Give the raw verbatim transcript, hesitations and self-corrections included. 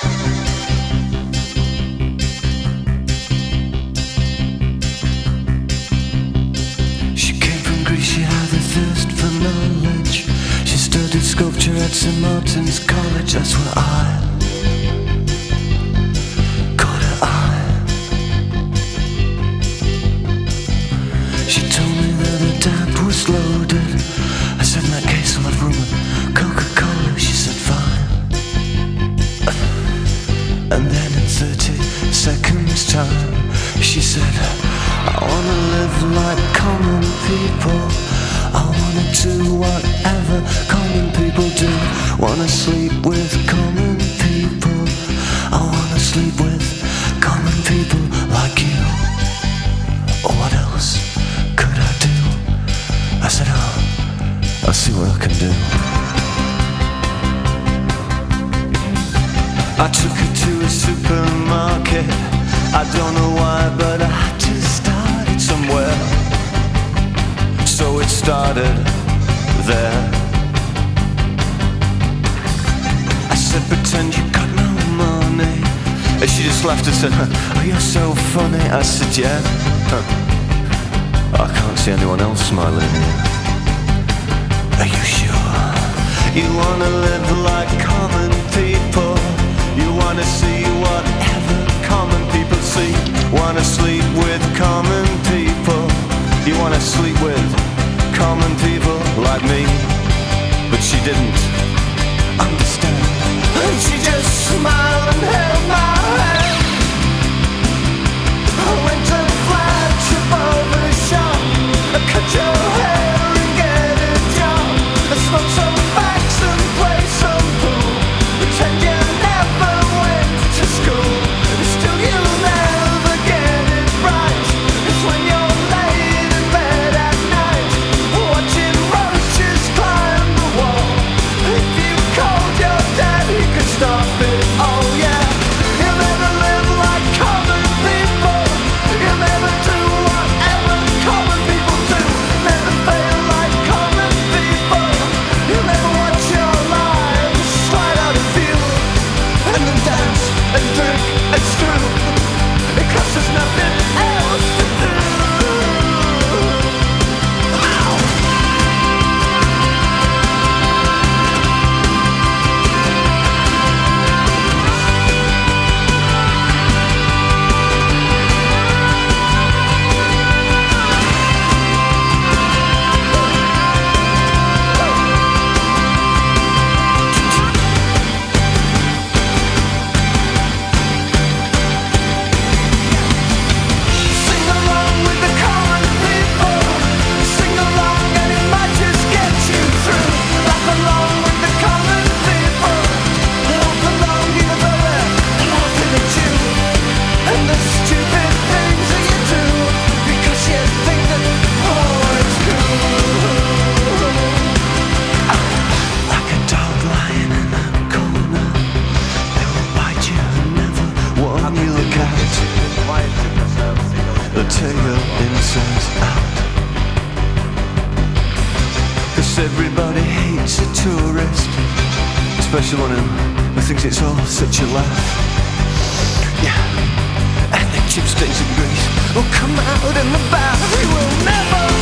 Sculpture at Saint Martin's College, that's where I caught her eye. She told me that her dad was loaded. I said, in that case I'll have rum and Coca-Cola. She said, fine. And then in thirty seconds time she said, I wanna live like common people. I wanna do whatever common people do. Wanna sleep with common people. I wanna sleep with common people like you. Or what else could I do? I said, oh, I'll see what I can do. I took her to a supermarket. I don't know why, but I had to start it somewhere. So it started there. I said, pretend you got no money. And she just laughed and said, oh, you're so funny. I said, yeah. Huh. I can't see anyone else smiling here. Are you sure? You wanna live like common people. You wanna see whatever common people see. Wanna sleep with common people. You wanna sleep with common people like me. But she didn't understand. And she just smiled and held my hand. I went to the flagship barber shop. I cut your hair and get a job. I smoke some facts and play some pool. Pretend you never went to school. Still you'll never get it right. It's when you're laid in bed at night, watching roaches climb the wall. If you called your dad, he could stop it. Oh yeah. You'll never live like common people. You'll never do whatever common people do. Never fail like common people. You'll never watch your lives slide out of view. And then dance and drink and screw. Because there's nothing else to do. Sing along with the common people. Sing along and it might just get you through. Laugh along with the common people. Laugh along even though they're laughing at you. And the stupid things that you do. Because you think that, oh, it's cool. Like a dog lying in a corner. They will bite you and never warn you. Look out. They'll tear your insides out. Cause everybody hates a tourist, especially one who thinks it's all such a laugh. Yeah, and the chip stains and grease will come out in the bath. You will never